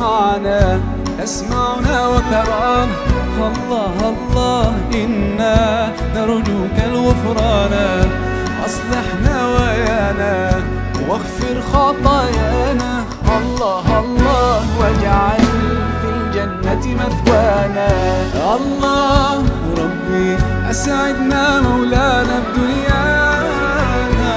معنا تسمعنا وترانا. الله الله إنا نرجوك الغفران، أصلح نوايانا واغفر خطايانا. الله الله واجعل في الجنة مثوانا. الله ربي أسعدنا مولانا بدنيانا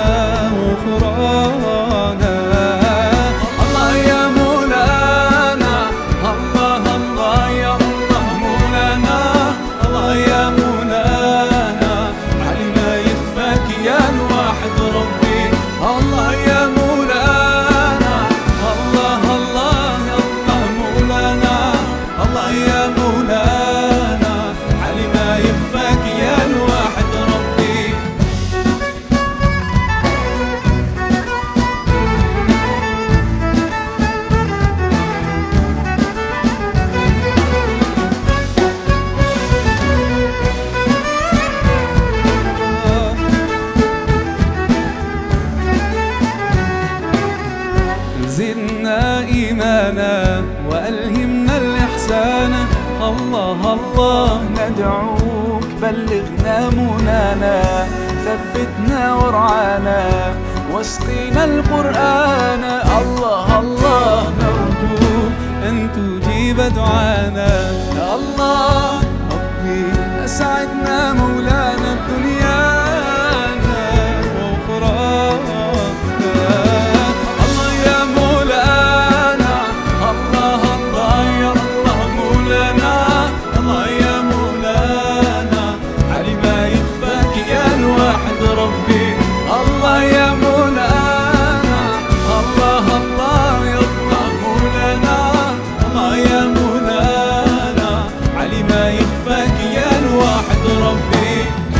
وأخرانا. الله يا مولانا، الله الله يا الله مولانا. الله يا مولانا علي ما يخفاك يا الواحد ربي. الله يا مولانا، الله الله يا الله مولانا. الله يا مولانا علي ما يخفاك يا الواحد ربي. زدنا إيمانا وألهمنا الإحسان. الله الله ندعوك بلغنا منانا، ثبتنا ورعانا واسقينا القرآن. الله الله نرجوك أن تجيب دعانا. يا الله ربي أسعدنا مولانا بدنيانا وأخرانا. الله يا مولانا، الله الله يا الله مولانا. الله يا مولانا علي ما يخفاك يا الواحد ربي.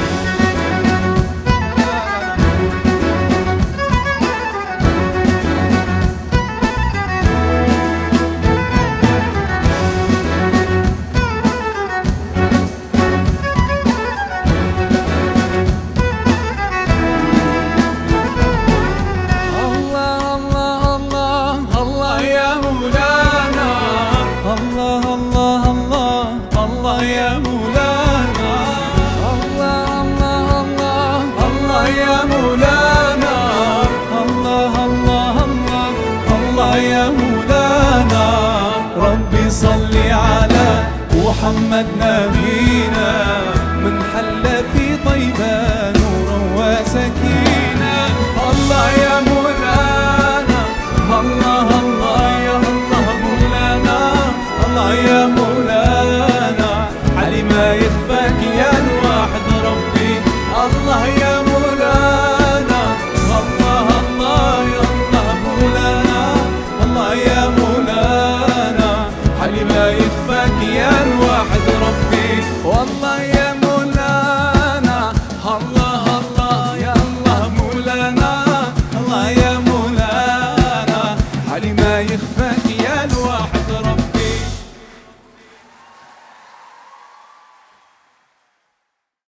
الله يا مولانا، الله الله الله الله يا مولانا. الله الله الله الله يا مولانا. ربي صلي على محمد نبينا، من حل في طيبة نورا وسكينة. الله يا مولانا، الله الله يا الله مولانا. الله يا مولانا علي ما يخفاك يا الواحد ربي. الله يا مولانا، الله الله يا الله مولانا. الله يا مولانا علي ما يخفاك يا الواحد ربي. والله يا مولانا، الله الله يا الله مولانا. الله يا مولانا علي ما يخفاك يا الواحد.